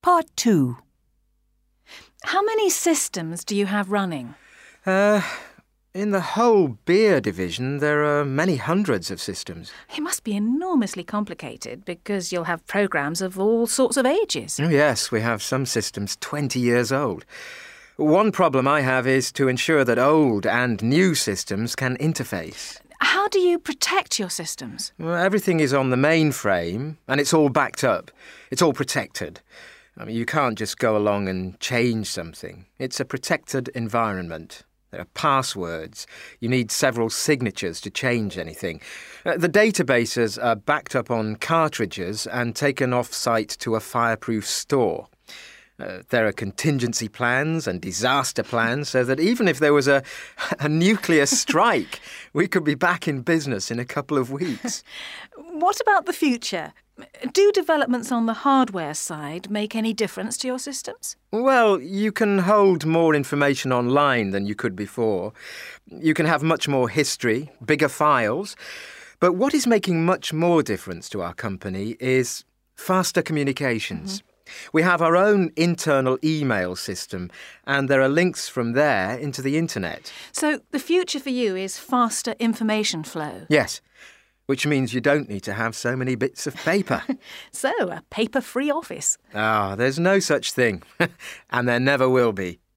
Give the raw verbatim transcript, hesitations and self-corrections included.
Part two. How many systems do you have running? Uh, in the whole beer division, there are many hundreds of systems. It must be enormously complicated because you'll have programs of all sorts of ages. Oh, yes, we have some systems twenty years old. One problem I have is to ensure that old and new systems can interface. How do you protect your systems? Well, everything is on the mainframe, and it's all backed up. It's all protected. I mean, you can't just go along and change something. It's a protected environment. There are passwords. You need several signatures to change anything. Uh, the databases are backed up on cartridges and taken off-site to a fireproof store. Uh, there are contingency plans and disaster plans so that even if there was a, a nuclear strike, we could be back in business in a couple of weeks. What about the future? Do developments on the hardware side make any difference to your systems? Well, you can hold more information online than you could before. You can have much more history, bigger files. But what is making much more difference to our company is faster communications. Mm-hmm. We have our own internal email system, and there are links from there into the internet. So the future for you is faster information flow? Yes, which means you don't need to have so many bits of paper. So, a paper-free office. Ah, there's no such thing, and there never will be.